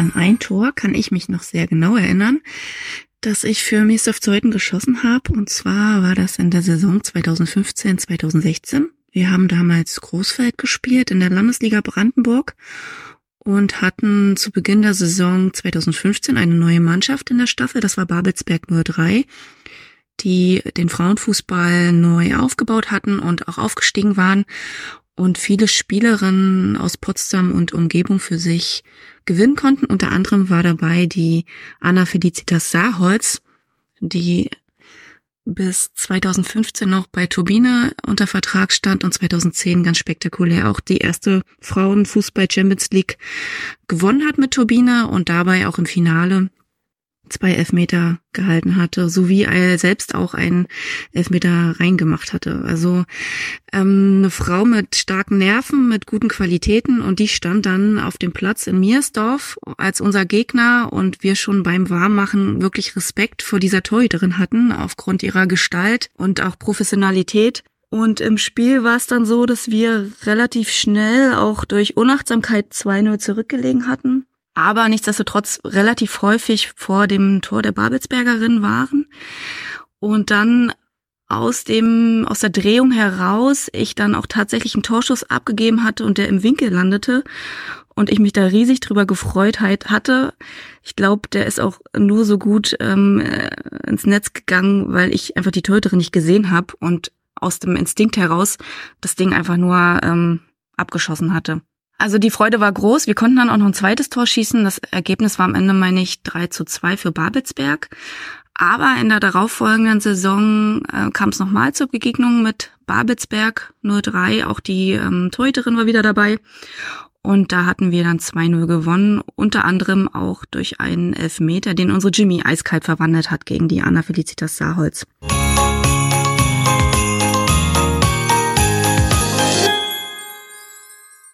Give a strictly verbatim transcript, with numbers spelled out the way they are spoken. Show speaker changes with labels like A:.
A: An ein Tor kann ich mich noch sehr genau erinnern, das ich für Miesdorf Zeuthen geschossen habe. Und zwar war das in der Saison zweitausendfünfzehn zweitausendsechzehn. Wir haben damals Großfeld gespielt in der Landesliga Brandenburg und hatten zu Beginn der Saison zweitausendfünfzehn eine neue Mannschaft in der Staffel. Das war Babelsberg null drei, die den Frauenfußball neu aufgebaut hatten und auch aufgestiegen waren und viele Spielerinnen aus Potsdam und Umgebung für sich gewinnen konnten. Unter anderem war dabei die Anna Felicitas Saarholz, die bis zweitausendfünfzehn noch bei Turbine unter Vertrag stand und zweitausendzehn ganz spektakulär auch die erste Frauenfußball-Champions League gewonnen hat mit Turbine und dabei auch im Finale zwei Elfmeter gehalten hatte, sowie er selbst auch einen Elfmeter reingemacht hatte. Also ähm, eine Frau mit starken Nerven, mit guten Qualitäten, und die stand dann auf dem Platz in Miersdorf als unser Gegner und wir schon beim Warmmachen wirklich Respekt vor dieser Torhüterin hatten, aufgrund ihrer Gestalt und auch Professionalität. Und im Spiel war es dann so, dass wir relativ schnell auch durch Unachtsamkeit zwei null zurückgelegen hatten, aber nichtsdestotrotz relativ häufig vor dem Tor der Babelsbergerin waren und dann aus dem aus der Drehung heraus ich dann auch tatsächlich einen Torschuss abgegeben hatte und der im Winkel landete und ich mich da riesig drüber gefreut hatte. Ich glaube, der ist auch nur so gut ähm, ins Netz gegangen, weil ich einfach die Torhüterin nicht gesehen habe und aus dem Instinkt heraus das Ding einfach nur ähm, abgeschossen hatte. Also die Freude war groß. Wir konnten dann auch noch ein zweites Tor schießen. Das Ergebnis war am Ende, meine ich, drei zu zwei für Babelsberg. Aber in der darauffolgenden Saison äh, kam es nochmal zur Begegnung mit Babelsberg null drei. Auch die ähm, Torhüterin war wieder dabei. Und da hatten wir dann zwei null gewonnen. Unter anderem auch durch einen Elfmeter, den unsere Jimmy eiskalt verwandelt hat gegen die Anna Felicitas Saarholz.